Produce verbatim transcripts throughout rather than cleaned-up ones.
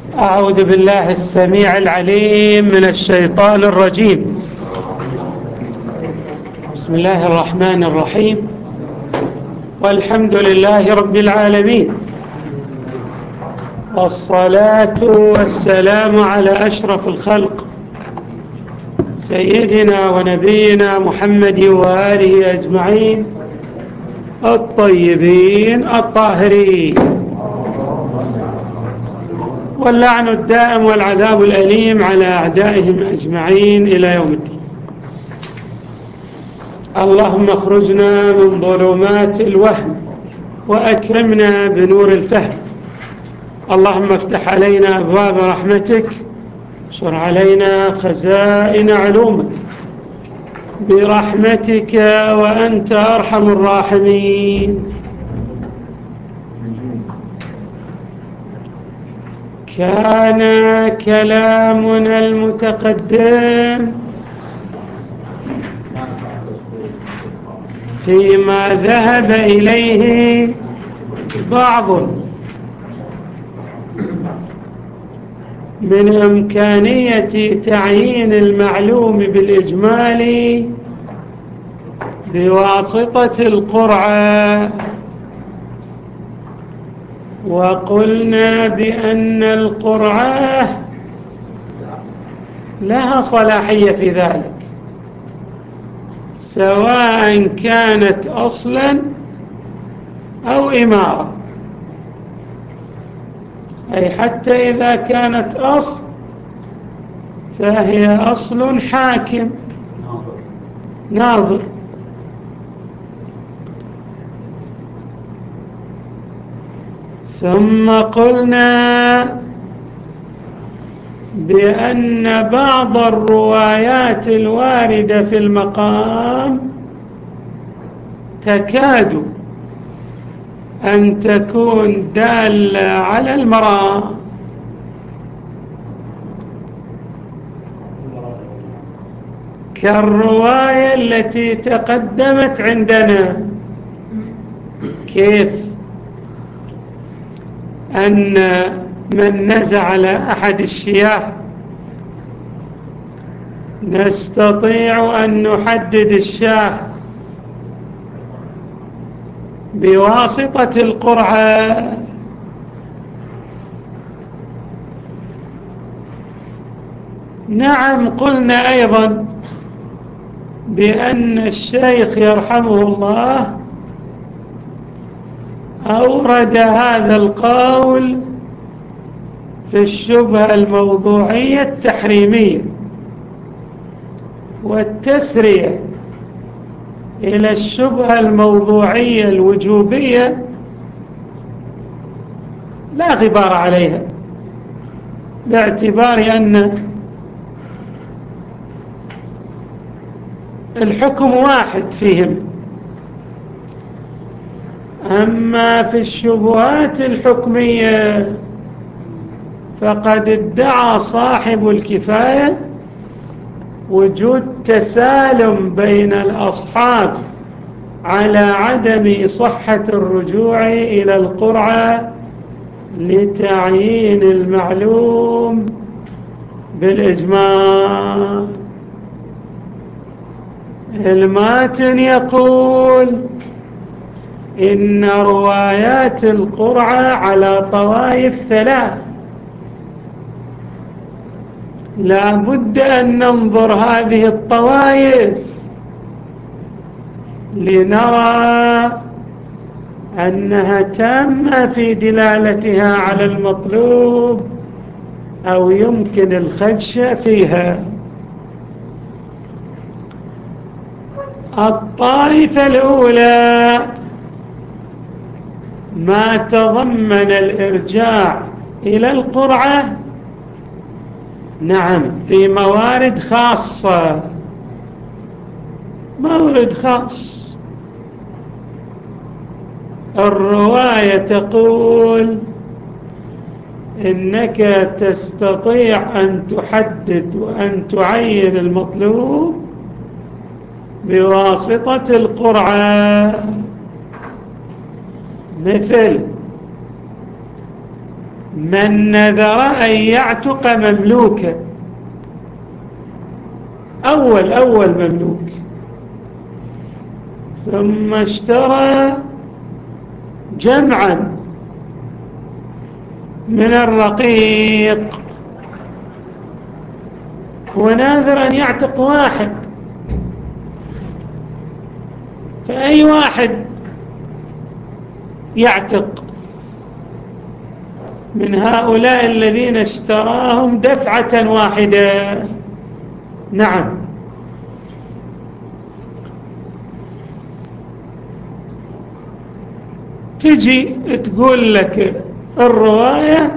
أعوذ بالله السميع العليم من الشيطان الرجيم. بسم الله الرحمن الرحيم، والحمد لله رب العالمين، والصلاة والسلام على أشرف الخلق سيدنا ونبينا محمد وآله أجمعين الطيبين الطاهرين، واللعن الدائم والعذاب الأليم على أعدائهم أجمعين إلى يوم الدين. اللهم اخرجنا من ظلمات الوهم وأكرمنا بنور الفهم. اللهم افتح علينا أبواب رحمتك، انشر علينا خزائن علومك برحمتك وأنت أرحم الراحمين. كان كلامنا المتقدم فيما ذهب إليه بعض من إمكانية تعيين المعلوم بالإجمال بواسطة القرعة، وقلنا بأن القرعة لها صلاحية في ذلك، سواء كانت أصلا أو إمارة، أي حتى إذا كانت أصل فهي أصل حاكم ناظر. ثم قلنا بأن بعض الروايات الواردة في المقام تكاد أن تكون دالة على المرام، كالرواية التي تقدمت عندنا، كيف أن من نزع على أحد الشياه نستطيع أن نحدد الشاه بواسطة القرعة. نعم، قلنا أيضا بأن الشيخ يرحمه الله أورد هذا القول في الشبهة الموضوعية التحريمية، والتسرية إلى الشبهة الموضوعية الوجوبية لا غبار عليها، باعتبار أن الحكم واحد فيهم. أما في الشبهات الحكمية فقد ادعى صاحب الكفاية وجود تسالم بين الأصحاب على عدم صحة الرجوع إلى القرعة لتعيين المعلوم بالإجماع. الماتن يقول إن روايات القرعة على طوائف ثلاث، لا بد أن ننظر هذه الطوائف لنرى أنها تامة في دلالتها على المطلوب أو يمكن الخدش فيها. الطائفة الأولى ما تضمن الإرجاع إلى القرعة، نعم، في موارد خاصة، مورد خاص. الرواية تقول إنك تستطيع أن تحدد وأن تعين المطلوب بواسطة القرعة، مثل من نذر أن يعتق مملوكا، أول أول مملوك، ثم اشترى جمعا من الرقيق وناذر أن يعتق واحد، فأي واحد يعتق من هؤلاء الذين اشتراهم دفعة واحدة؟ نعم. تجي تقول لك الرواية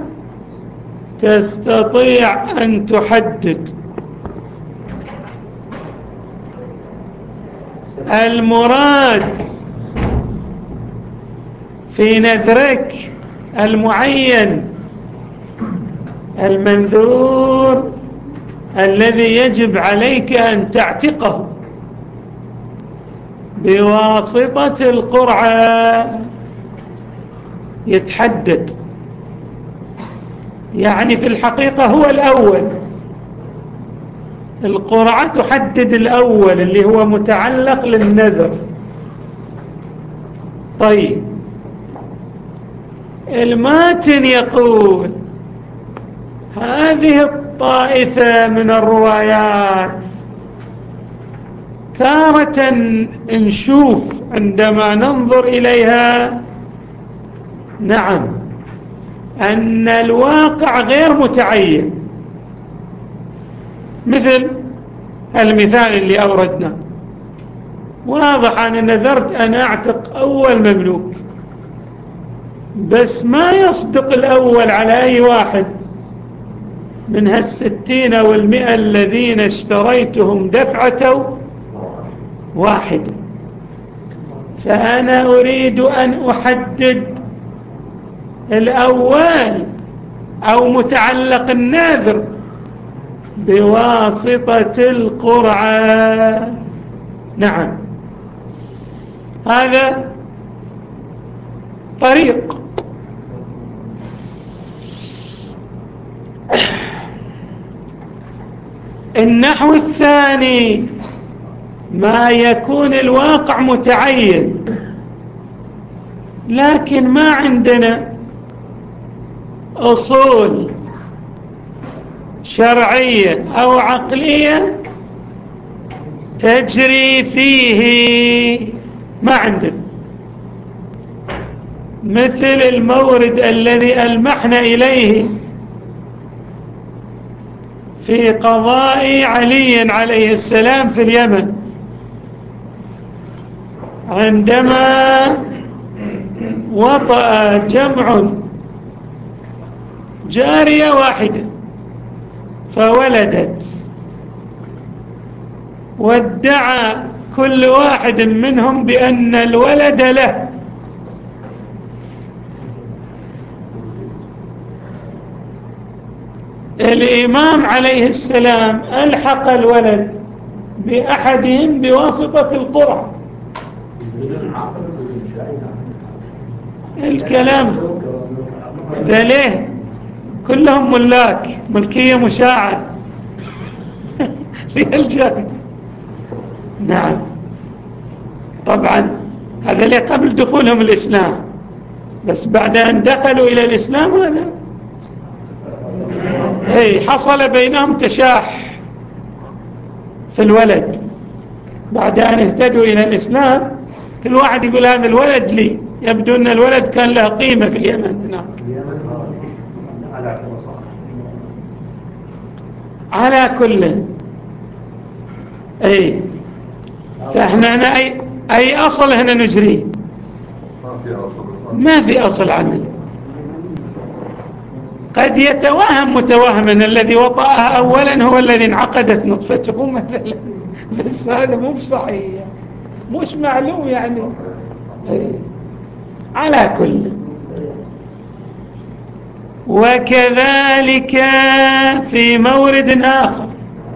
تستطيع أن تحدد المراد في نذرك المعين المنذور الذي يجب عليك أن تعتقه بواسطة القرعة، يتحدد. يعني في الحقيقة هو الأول، القرعة تحدد الأول اللي هو متعلق للنذر. طيب، الماتن يقول هذه الطائفة من الروايات تارة نشوف عندما ننظر إليها نعم أن الواقع غير متعين، مثل المثال اللي أوردنا، واضح أنا نذرت أن أعتق أول مملوك، بس ما يصدق الأول على أي واحد من هالستين أو المئة الذين اشتريتهم دفعة واحدة، فأنا أريد أن أحدد الأول أو متعلق الناذر بواسطة القرعة. نعم، هذا طريق. النحو الثاني ما يكون الواقع متعين لكن ما عندنا أصول شرعية أو عقلية تجري فيه، ما عندنا، مثل المورد الذي ألمحنا إليه في قضاء علي عليه السلام في اليمن، عندما وطأ جمع جارية واحدة فولدت، وادعى كل واحد منهم بأن الولد له، الإمام عليه السلام ألحق الولد بأحدهم بواسطة القرعة. الكلام ذا ليه كلهم ملاك، ملكية مشاعة للجانب. نعم طبعا هذا ليه قبل دخولهم الإسلام، بس بعد أن دخلوا إلى الإسلام هذا اي حصل بينهم تشاح في الولد. بعد أن اهتدوا إلى الإسلام كل واحد يقول هذا الولد لي، يبدو أن الولد كان له قيمة في اليمن هناك. على كل اي فاحنا هنا أي, أي أصل هنا نجريه، ما في أصل عمل. قد يتوهم متوهم أن الذي وطأها أولا هو الذي انعقدت نطفته مثلا، بس هذا مو صحيح، مش معلوم يعني. على كل، وكذلك في مورد آخر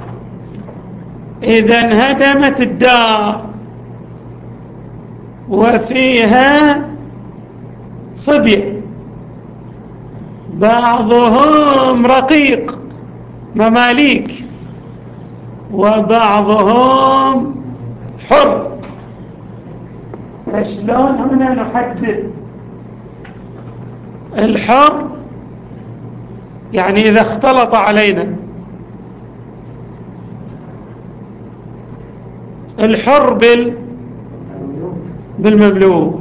إذا انهدمت الدار وفيها صبي بعضهم رقيق مماليك وبعضهم حر. فشلون هنا نحدد الحر؟ يعني إذا اختلط علينا الحر بال بالمملوك،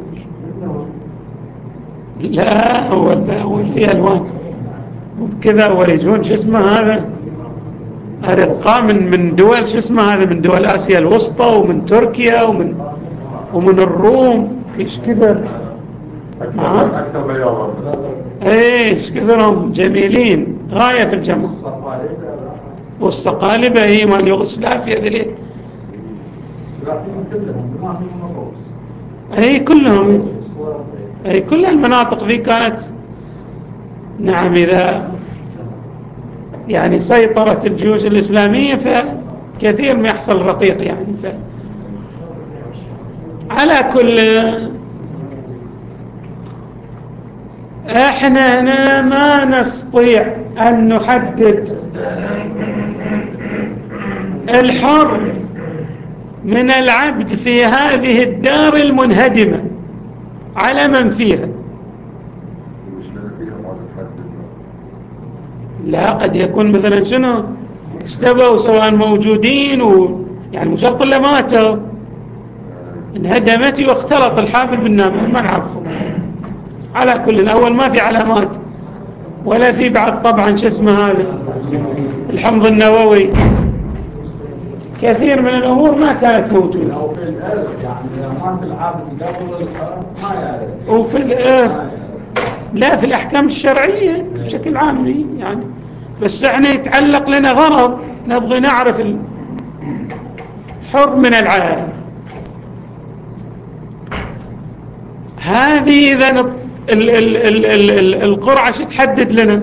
لا أول أول في ألوان وكذا، أول يجون شو اسمه هذا أرقام من من دول شو اسمه هذا من دول آسيا الوسطى ومن تركيا ومن ومن الروم. إيش كذا أكثر بياضا. إيش كذرهم جميلين غاية في الجمال. والصقالبة هي مال يوغوسلافيا ذلك، أي كلهم، أي كل المناطق ذي كانت. نعم، إذا يعني سيطرت الجيوش الإسلامية فكثير ما يحصل رقيق يعني. ف... على كل احنا هنا ما نستطيع أن نحدد الحر من العبد في هذه الدار المنهدمة على من فيها. لا، قد يكون مثلا شنو استووا سواء موجودين و... يعني مش شرط الا ماتوا، انهدمت واختلط الحابل بالنابل ما نعرفه. على كل الأول ما في علامات ولا في بعد طبعا شو اسمه هذا الحمض النووي، كثير من الأمور ما كانت موجودة. أو في الأرض يعني ما في العابد قبل الصلاة ما يعرف. وفي الأرض لا، في الأحكام الشرعية بشكل عام يعني. بس احنا يتعلق لنا غرض نبغي نعرف الحر من العاب. هذه إذا ال ال ال ال ال القرعة شو تحدد لنا؟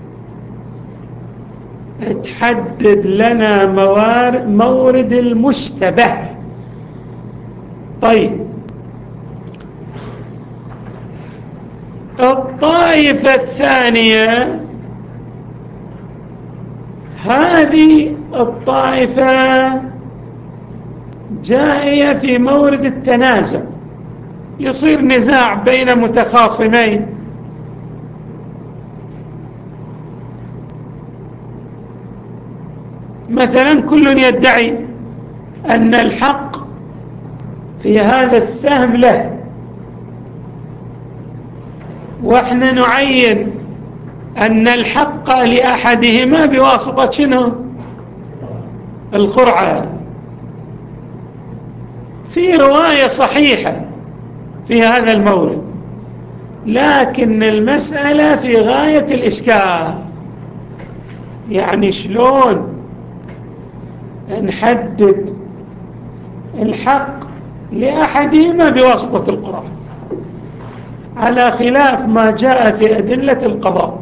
تحدد لنا موارد مورد المشتبه. طيب، الطائفة الثانية هذه الطائفة جائية في مورد التنازع، يصير نزاع بين متخاصمين، مثلا كل يدعي أن الحق في هذا السهم له، وإحنا نعين أن الحق لأحدهما بواسطة شنو؟ القرعة. في رواية صحيحة في هذا المورد، لكن المسألة في غاية الإشكال. يعني شلون نحدد الحق لأحدهما بواسطة القرآن على خلاف ما جاء في أدلة القضاء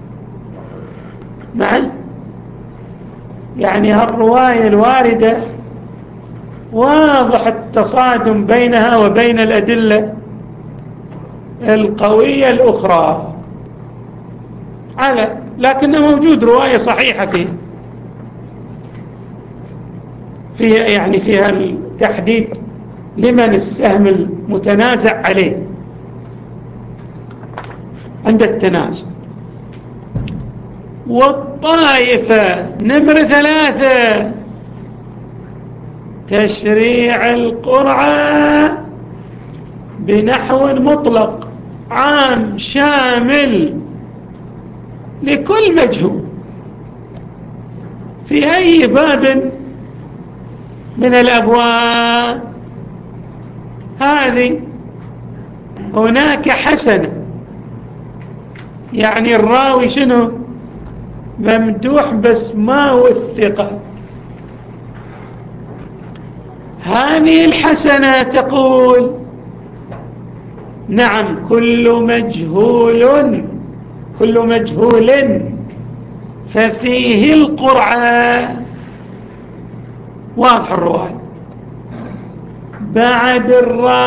معي؟ يعني هالرواية الواردة واضح التصادم بينها وبين الأدلة القوية الأخرى، على لكن موجود رواية صحيحة فيه فيها يعني فيها التحديد لمن السهم المتنازع عليه عند التنازع. والطائفة نمر ثلاثة تشريع القرعة بنحو مطلق عام شامل لكل مجهول في أي باب من الأبواب. هذه هناك حسنة، يعني الراوي شنو ممدوح بس ما وثق. هذه الحسنة تقول نعم كل مجهول كل مجهول ففيه القرعة. واضح الرواية. بعد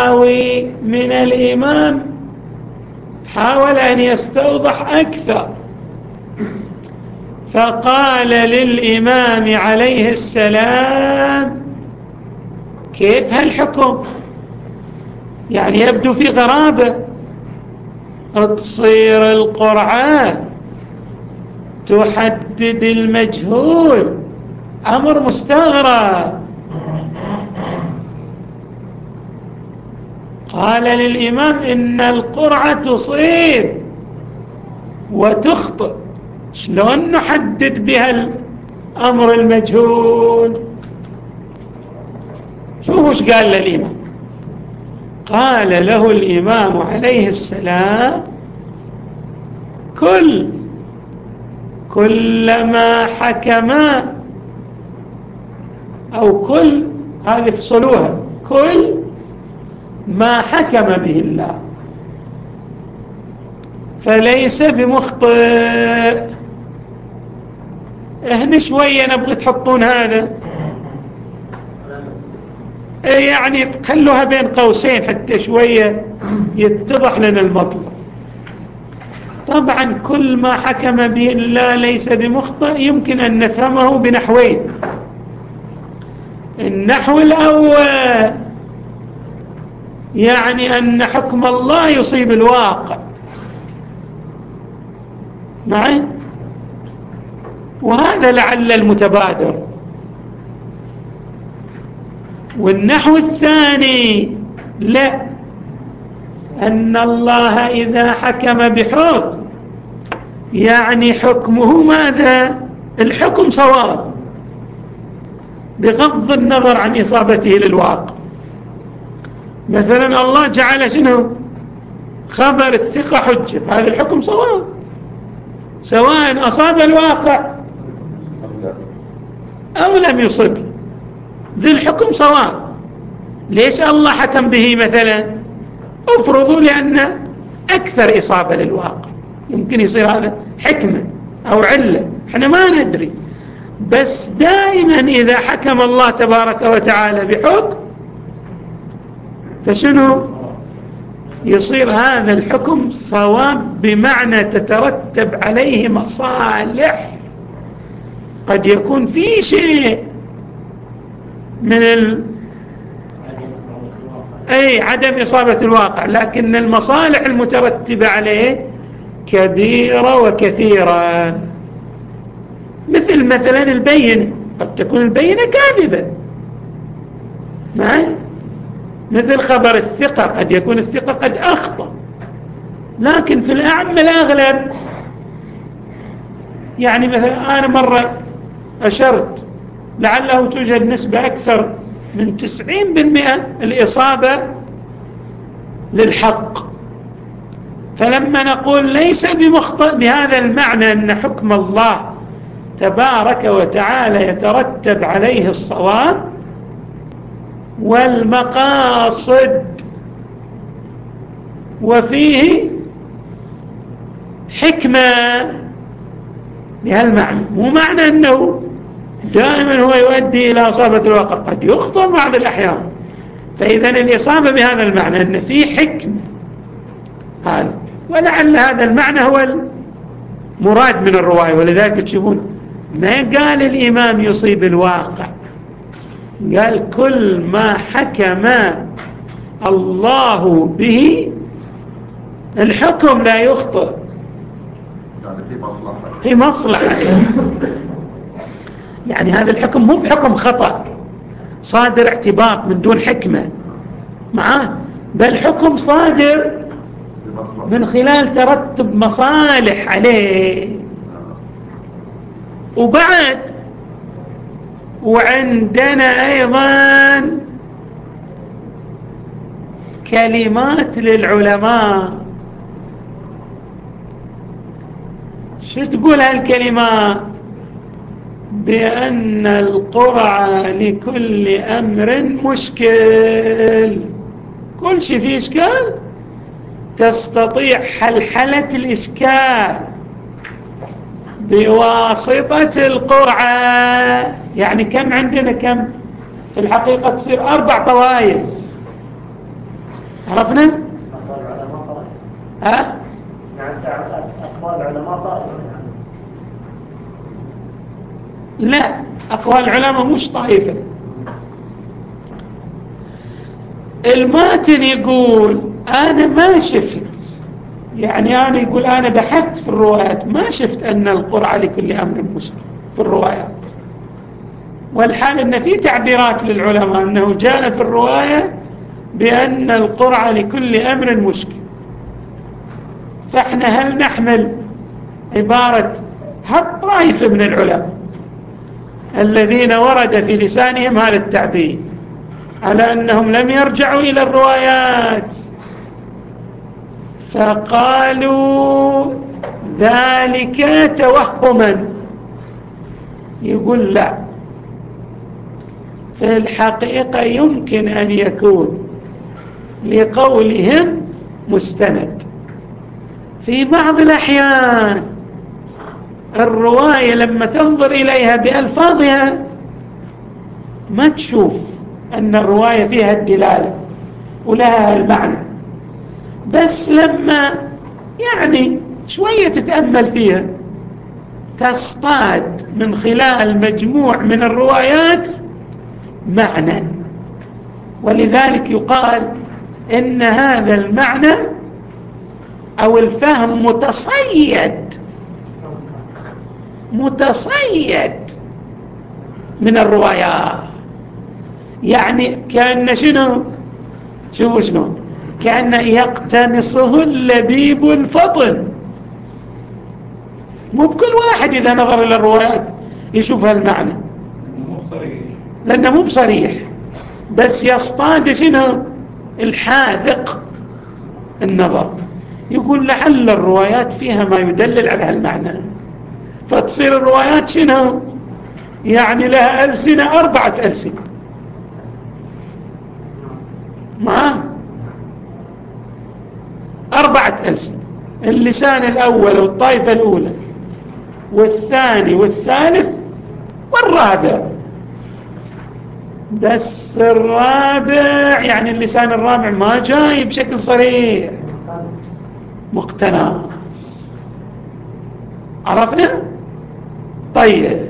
الراوي من الإمام حاول أن يستوضح أكثر فقال للإمام عليه السلام: كيف هالحكم؟ يعني يبدو في غرابة، تصير القرعة تحدد المجهول، أمر مستغرب. قال للإمام: إن القرعة تصيب وتخطئ، شلون نحدد بها الأمر المجهول؟ شوفوا ايش قال للإمام. قال له الإمام عليه السلام: كل كلما حكم، أو كل هذه فصلوها، كل ما حكم به الله فليس بمخطئ. هنا شوية نبغي تحطون هذا، يعني خلوها بين قوسين حتى شوية يتضح لنا المطلب. طبعا كل ما حكم به الله ليس بمخطئ يمكن أن نفهمه بنحوين. النحو الأول يعني أن حكم الله يصيب الواقع معي، وهذا لعل المتبادر. والنحو الثاني لا، أن الله إذا حكم بحكم يعني حكمه ماذا؟ الحكم صواب بغض النظر عن إصابته للواقع. مثلا الله جعل شنو؟ خبر الثقة حجة، هذا الحكم صواب سواء أصاب الواقع أو لم يصب، ذي الحكم صواب. ليش الله حكم به مثلا؟ افرضوا لأن أكثر إصابة للواقع، يمكن يصير هذا حكمة أو علة، احنا ما ندري. بس دائما إذا حكم الله تبارك وتعالى بحكم فشنو؟ يصير هذا الحكم صواب، بمعنى تترتب عليه مصالح. قد يكون في شيء من ال... أي عدم إصابة الواقع، لكن المصالح المترتبة عليه كبيرة وكثيرة. مثل مثلا البينة، قد تكون البينة كاذبة معي، مثل خبر الثقة، قد يكون الثقة قد أخطأ، لكن في الأعم الأغلب يعني مثلا أنا مرة أشرت لعله توجد نسبة أكثر من تسعين بالمئة الإصابة للحق. فلما نقول ليس بمخطئ بهذا المعنى أن حكم الله تبارك وتعالى يترتب عليه الصواب والمقاصد وفيه حكمة بهالمعنى، مو معنى أنه دائما هو يؤدي إلى إصابة الواقع، قد يخطئ بعض الأحيان. فإذا الإصابة بهذا المعنى أن فيه حكمة هذا، ولعل هذا المعنى هو المراد من الرواية. ولذلك تشوفون ما قال الإمام يصيب الواقع، قال كل ما حكم الله به، الحكم لا يخطئ، يعني في مصلحة في مصلحة. يعني هذا الحكم مو بحكم خطأ صادر اعتباط من دون حكمة معاه، بل حكم صادر من خلال ترتب مصالح عليه. وبعد وعندنا أيضا كلمات للعلماء. شو تقول هالكلمات؟ بأن القرعة لكل أمر مشكل، كل شيء فيه إشكال تستطيع حلحلة الإشكال بواسطة القرعة. يعني كم عندنا، كم في الحقيقة تصير أربع طوائف، عرفنا؟ ها؟ أقوال العلماء طائفة لا، أقوال العلماء مش طائفة. الماتن يقول أنا ما شفت، يعني أنا يقول أنا بحثت في الروايات ما شفت أن القرعة لكل أمر مشكل في الروايات، والحال أن في تعبيرات للعلماء أنه جاء في الرواية بأن القرعة لكل أمر مشكل. فإحنا هل نحمل عبارة هالطائفة من العلماء الذين ورد في لسانهم هذا التعبير على أنهم لم يرجعوا إلى الروايات فقالوا ذلك توهما؟ يقول لا، في الحقيقة يمكن أن يكون لقولهم مستند. في بعض الأحيان الرواية لما تنظر إليها بألفاظها ما تشوف أن الرواية فيها الدلالة ولها المعنى، بس لما يعني شوية تتأمل فيها تصطاد من خلال مجموع من الروايات معنى، ولذلك يقال إن هذا المعنى أو الفهم متصيد متصيد من الروايات. يعني كأن شنو شو شنو كأن يقتنصه اللبيب الفطن. مو بكل واحد إذا نظر إلى الروايات يشوف هالمعنى لأنه مو بصريح، بس يصطاد شنو الحاذق النظر، يقول لعل الروايات فيها ما يدلل على هالمعنى، فتصير الروايات شنو يعني لها ألسنة، أربعة ألسنة معاه أربعة ألسنة، اللسان الأول والطائفة الأولى والثاني والثالث والرابع، بس الرابع يعني اللسان الرابع ما جاي بشكل صريح، مقتنع. عرفنا؟ طيب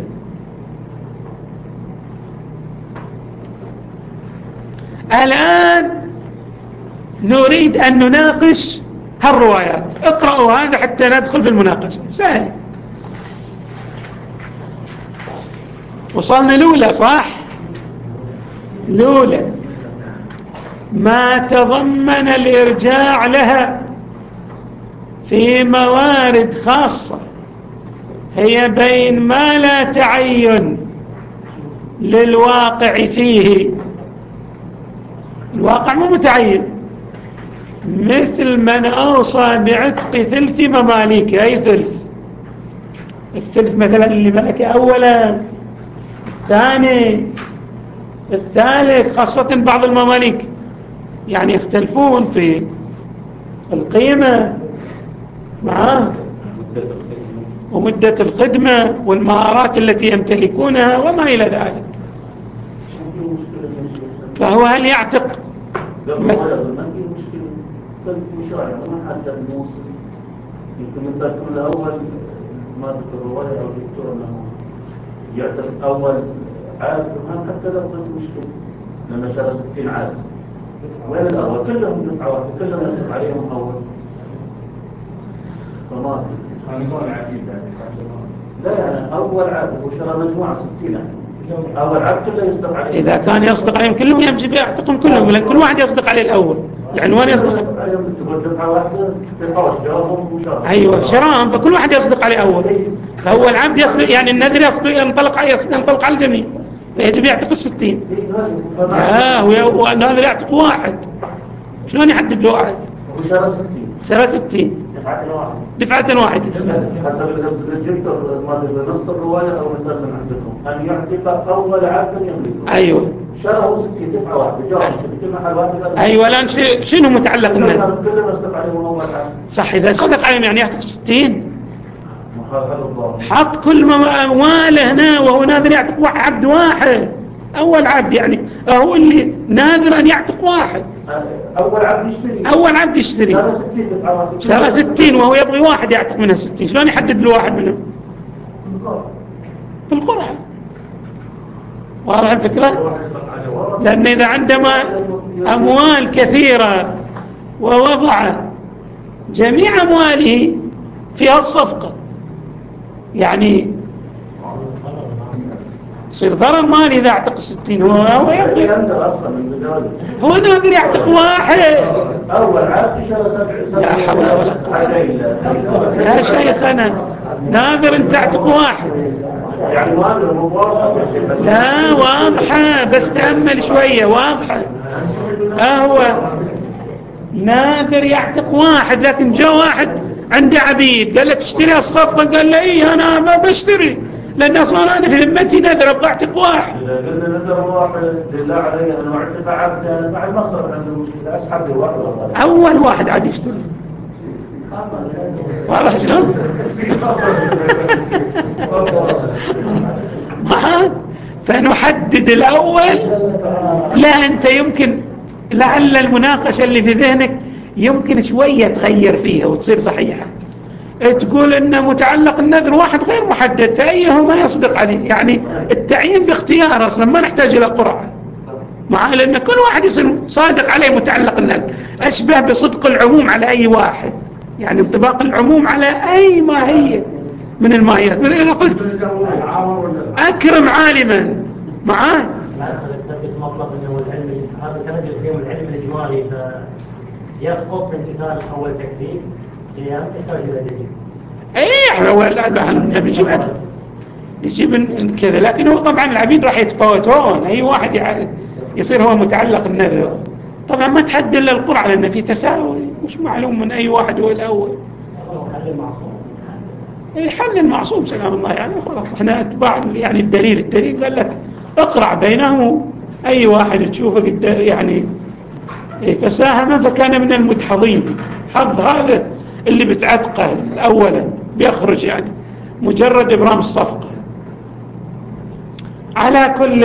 الآن نريد أن نناقش هالروايات. اقرأوا هذا حتى ندخل في المناقشة، سهل. وصلنا الأولى صح؟ الأولى ما تضمن الإرجاع لها في موارد خاصة هي بين ما لا تعين للواقع فيه، الواقع مو متعين، مثل من أوصى بعتق ثلث مماليك. أي ثلث؟ الثلث مثلا اللي ملك أولا، الثاني، الثالث، خاصة بعض المماليك يعني يختلفون في القيمة معاه ومدة الخدمة والمهارات التي يمتلكونها وما إلى ذلك. فهو هل يعتق مثلا مشاعر ما حتى الموصل يمكن مثلا تكون الأول مادة الرواية أو الدكتور أنه يعتقد أول عاد وهم حتى لو قلت مشكلة لما شرى ستين عاد وين الأول كلهم دفعة واحدة كلهم يصرف عليهم أول فما لا يعني أول عاد وشرى مجموعة ستين عاد أول عاد كله يصدق عليه. إذا كان يصدق عليهم كلهم يجب يعتقهم كلهم، لأن كل واحد يصدق عليه الأول، العنوان يصدق عليه. أيوة شراهم، فكل واحد يصدق عليه أول، فهو العبد يصدق يعني النذر يصدق ينطلق على ينطلق على الجميع، فيجب يعتق الستين. لا والنذر يعتق واحد، شلون يحدد له واحد؟ شرى ستين دفعة واحدة. حسب الجبتر ما نص الرواية أو مثلا من عندكم أن يعتق أول عبد يملكه. أيوة شرعه ستين دفعة واحدة جاء في محل واحد. أيوة الآن شنو متعلق منه؟ كلهم يصدق عليهم أول عبد. صح، إذا صدق عليهم يعني يعتق ستين. هذا حط كل أمواله هنا وهو ناذر يعتق عبد واحد، أول عبد يعني هو اللي ناذر أن يعتق واحد. أول عبد يشتري أول عبد يشتري شرى ستين وهو يبغي واحد يعتق منها ستين، شلون يحدد له واحد منهم؟ في القرعة واضح الفكرة؟ لأن إذا عندما أموال كثيرة ووضع جميع أمواله فيها الصفقة يعني يصير ضرر مالي إذا اعتق ستين. هو هو يقضي هو ناظر يعتق واحد. أول عقد شرى سبع. لا حول ولا قوة يا شيخنا. ناظر أن تعتق واحد يعني ناظر مواضحة. لا واضحة بس تأمل شوية. واضحة. هو ناظر يعتق واحد لكن جاء واحد عنده عبيد قال له تشتري الصفقة قال له إيه أنا ما بشتري لأن أصلا أنا في ذمتي نذر أبغى أعتق واحد. إذا قلنا نذر واحد لله علي أنا أعتق عبدا مع المصرف عنده مشكلة أسحب واحد. أول واحد عاد يشتري. واضح شلون؟ فنحدد الأول. لا أنت يمكن لعل المناقشة اللي في ذهنك يمكن شوية تغير فيها وتصير صحيحة. تقول إن متعلق النذر واحد غير محدد فأيهما يصدق عليه. يعني التعيين باختيار أصلا ما نحتاج إلى قرعة مع لأن كل واحد يصير صادق عليه متعلق النذر. أشبه بصدق العموم على أي واحد يعني انطباق العموم على أي ماهية من الماهيات. مثل إذا قلت أكرم عالما معاه مطلب انه العلم هذا تنجز فيه العلم الاجمالي فيسقط من امتثال اول تكليف يحتاج الى دليل. ايه احنا ولا نجيب نجيب كذا لكن هو طبعا العبيد راح يتفاوتون. اي واحد يعرف يصير هو متعلق النذر طبعا ما تحدد الا القرعه لان في تساوي مش معلوم من اي واحد هو الاول. حل المعصوم. ايه حل المعصوم سلام الله يعني خلاص احنا اتباع يعني الدليل. الدليل قال لك اقرع بينهم أي واحد تشوفه قد يعني فساهم فكان من المدحضين. حظ هذا اللي بتعتقه أولا بيخرج يعني مجرد إبرام الصفقة. على كل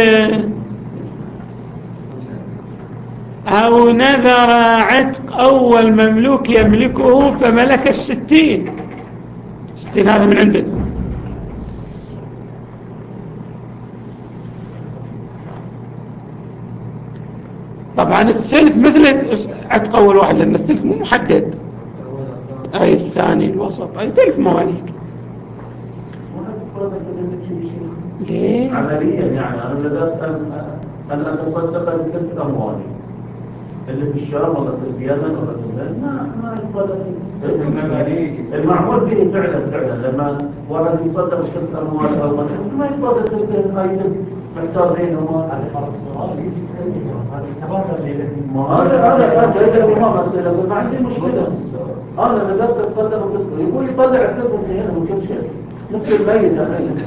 أو نذر عتق أول مملوك يملكه فملك الستين. ستين هذا من عندنا. طبعا الثلث مثل عتق أول واحد لأن الثلث مو محدد. أي الثاني الوسط أي ثلث مواليك. ليه؟ عمليا يعني أنا بدأت أن أن أتصدق بثلث أموالي اللي في الشام ولا في اليمن ولا في البلد ما ما يتفضل فيه. المعمول به فعلا فعلا لما واحد يصدق بثلث أموال أو ما ما يتفضل ثلث أيضا محتار بينهما. هذا فرض الصلاة يجي يسألني هذا تبادل ما هذا هذا هذا ما مسألة ما عندي مشكلة. أنا بدأت أتصدق بثلث يقول يطلع الثلث من هنا من كل شيء نفس الميت الميت.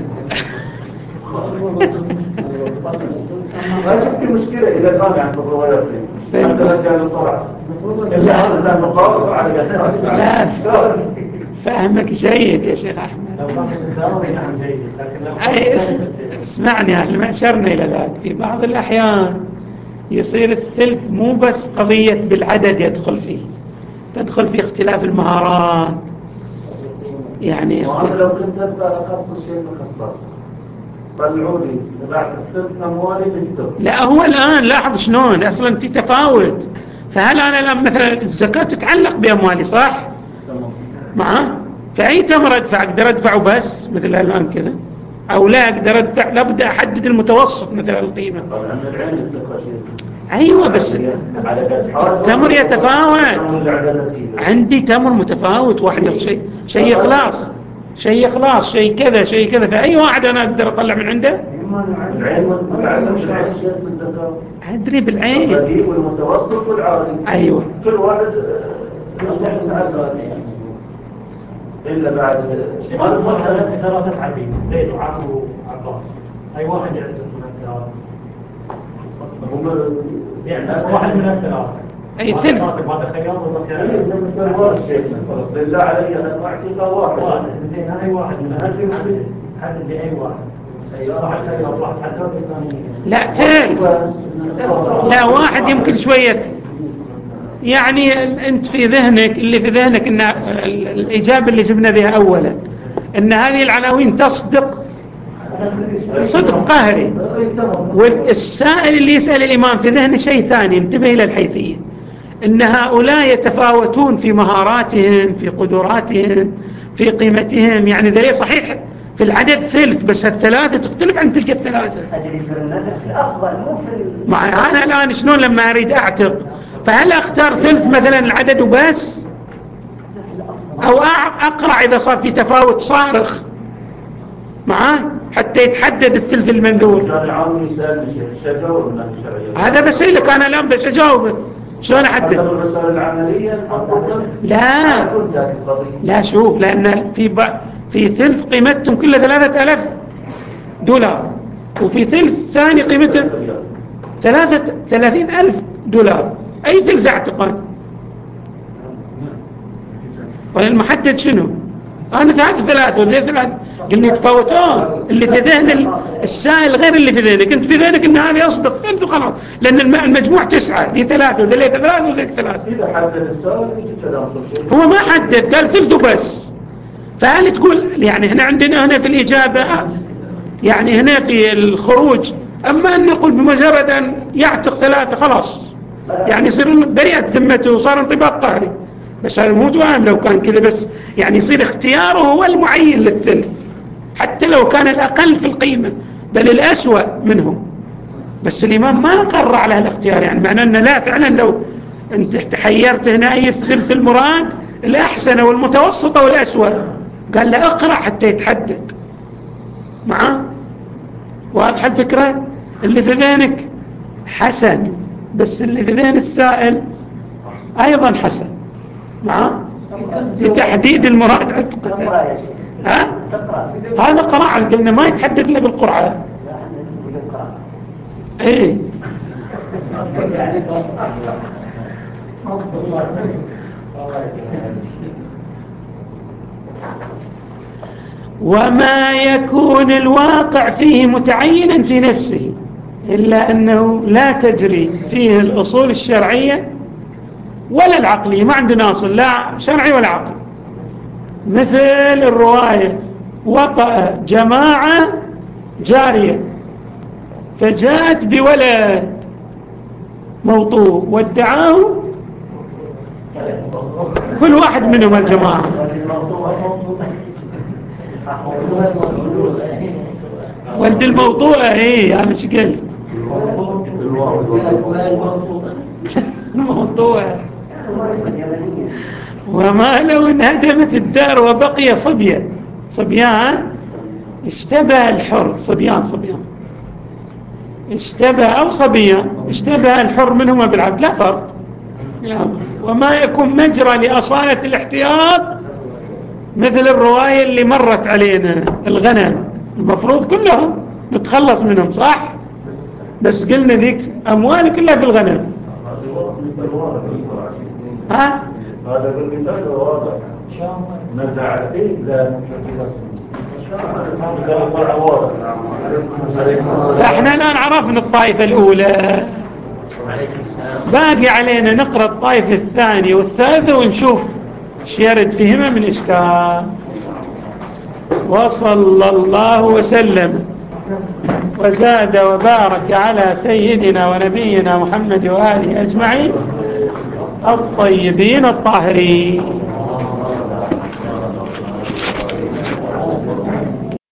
ما شفت مشكلة إلى الآن عند الروايات حتى رجع للطرع. لا مقاصر على لا فهمك جيد يا شيخ أحمد. لو كان تساوي نعم جيد لكن لو أي اسم اسمعني يعني ما أشرنا إلى ذلك. في بعض الأحيان يصير الثلث مو بس قضية بالعدد يدخل فيه تدخل في اختلاف المهارات يعني اختلاف. لو كنت أبقى أخصص شيء مخصص طلعوا لي تبعت الثلث أموالي للتر. لا هو الآن لاحظ شلون أصلا في تفاوت. فهل أنا الآن مثلا الزكاة تتعلق بأموالي صح؟ تمام. معه فأي تمر أدفع أقدر أدفعه بس مثل الآن كذا أو لا أقدر أدفع لابد أحدد المتوسط مثل القيمة. طبعا العين التقى شيء. أيوة بس التمر يتفاوت. عندي تمر متفاوت واحد شيء شيء إخلاص شيء إخلاص شيء كذا شيء كذا فأي واحد أنا أقدر أطلع من عنده. العين ما تعلمش العين شيء في الزكاة. أدري بالعين. الرديء والمتوسط والعالي. أيوة. كل واحد إلا بعد ما نصل ثلاثة ثلاثة عبيد زيد وعمرو وعباس أي واحد يعتقد من الثلاثة هم يعني واحد من الثلاثة أي ثلث هذا خيار ولا خيار مثل واحد شيء خلاص بالله علي أنا أعطيك واحد واحد زين أي واحد من هل في محدد حدد لأي واحد واحد خيار واحد حدد الثاني لا ثلث لا واحد يمكن شوية يعني أنت في ذهنك اللي في ذهنك إن الإجابة اللي جبنا بها أولا إن هذه العناوين تصدق صدق قهري. والسائل اللي يسأل الإمام في ذهنه شيء ثاني، انتبه إلى الحيثية، إن هؤلاء يتفاوتون في مهاراتهم، في قدراتهم، في قيمتهم. يعني ذلك صحيح في العدد ثلث، بس الثلاثة تختلف عن تلك الثلاثة. أجل يصير النزل في الأفضل مو في ال... مع أنا الآن شلون لما أريد أعتق، فهل أختار ثلث مثلا العدد وبس، أو أقرأ إذا صار في تفاوت صارخ معاه حتى يتحدد الثلث المنذور؟ هذا بسألك أنا الآن بس أجاوبه شلون أحدد؟ لا لا شوف، لأن في ب... في ثلث قيمتهم كلها ثلاثة آلاف دولار، وفي ثلث ثاني قيمته ثلاثة ثلاثين ألف دولار. أي ثلث اعتقان؟ والمحدد شنو؟ أنا هذا ثلاثة وذي ثلاثة، قلنا يتفاوتون. اللي في ذهن السائل غير اللي في ذهنك. أنت في ذهنك إن هذه أصدق ثلث وخلاص، لأن المجموع تسعة، ذي ثلاثة وذي ثلاثة وذي ثلاثة. إذا حدد السائل هو ما حدد، قال ثلث بس. فهل تقول يعني هنا عندنا هنا في الإجابة، يعني هنا في الخروج، أما أن نقول بمجرد أن يعتق ثلاثة خلاص يعني يصير بريئة ذمته وصار انطباق قهري. بس هذا مو جواب لو كان كذا، بس يعني يصير اختياره هو المعين للثلث حتى لو كان الأقل في القيمة بل الأسوأ منهم. بس الإمام ما قرر على الاختيار، يعني معناه أنه لا فعلا لو أنت تحيرت هنا أي الثلث المراد، الأحسن والمتوسط والأسوأ، قال له اقرأ حتى يتحدد معاه. واضح الفكرة؟ اللي في ذهنك حسن، بس اللي في ذهن السائل أيضا حسن معاه لتحديد المراد عتق. ها؟ هذا قراءة قلنا ما يتحدد له بالقرعة. ايه وما يكون الواقع فيه متعينا في نفسه، إلا أنه لا تجري فيه الأصول الشرعية ولا العقلية، ما عندنا أصل لا شرعي ولا عقلي. مثل الرواية وطأ جماعة جارية فجاءت بولد موطوء وادعاه كل واحد منهم الجماعة. ولد الموطوءة ايه انا شو قلت الموطوءة. وما لو انهدمت الدار وبقي صبيا صبيان اشتبه الحر، صبيان صبيان اشتبه أو صبيان اشتبه الحر منهما بالعبد لا فرق. وما يكون مجرى لأصالة الاحتياط مثل الرواية اللي مرت علينا الغنم، المفروض كلهم نتخلص منهم صح، بس قلنا ذيك أموال كلها في الغنم. ها؟ هذا بالمثال واضح نزعتي لا فاحنا الآن عرفنا الطائفة الأولى، باقي علينا نقرأ الطائفة الثانية والثالثة ونشوف ايش يرد فيهما من إشكال. وصلى الله وسلم وزاد وبارك على سيدنا ونبينا محمد وآله أجمعين الطيبين الطاهرين.